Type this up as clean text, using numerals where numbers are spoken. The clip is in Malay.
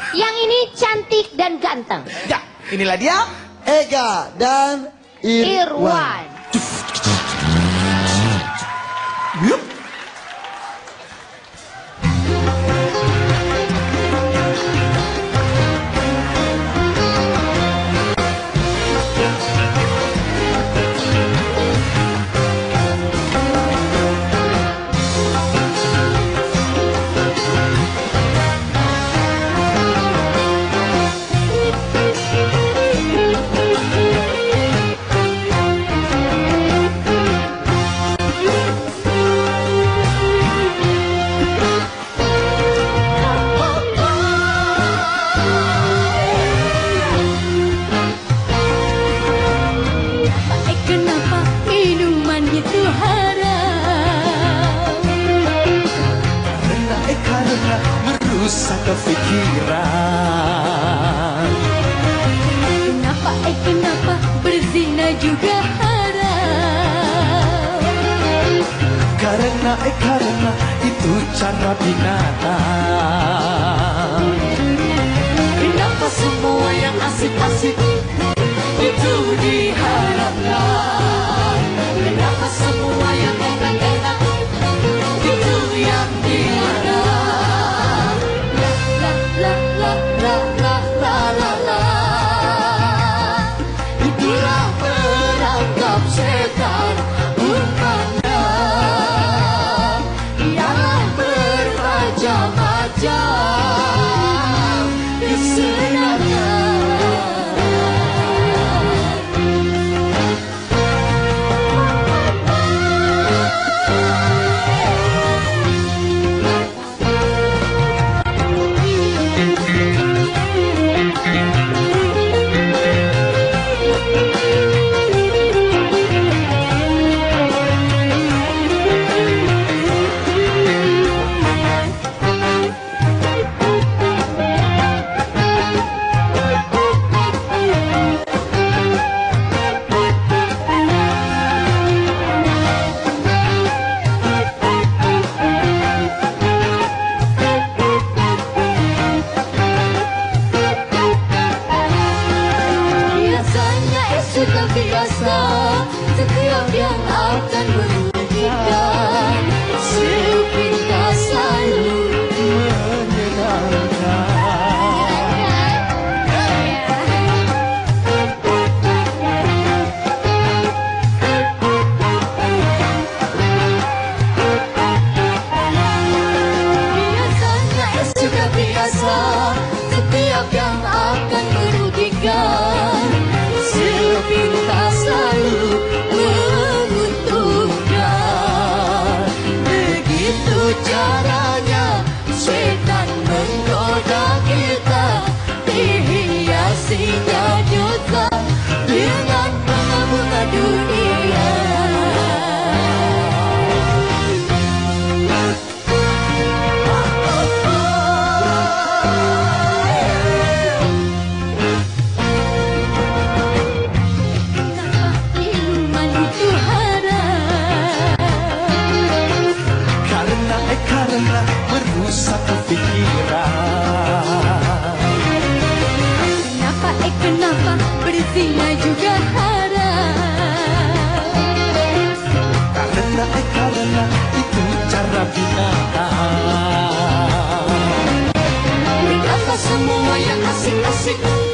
Yang ini cantik dan ganteng. Ya, inilah dia Ega dan Irwan. Yup. Kenapa minuman itu haram? Karena merusak kefikiran. Kenapa berzina juga haram? Karena itu cara binatang. Kenapa semua yang asik-asik itu diharamkan? Kenapa semua yang enak-enak itu yang dilarang? La la la la la la la. Itulah perangkap setan umpannya yang bermacam-macam kesenangan. Sudah biasa, setiap yang akan merugikan, sepintas selalu menyenangkan. Biasanya sudah biasa, setiap yang akan merugikan, sepintas selalu menguntungkan. Begitu caranya setan menggoda kita, dihiasinya juga dengan bunga-bunga dunia. Karena merusak kefikiran. Kenapa berzina juga haram? Karena itu cara binatang. Kenapa semua yang asik-asik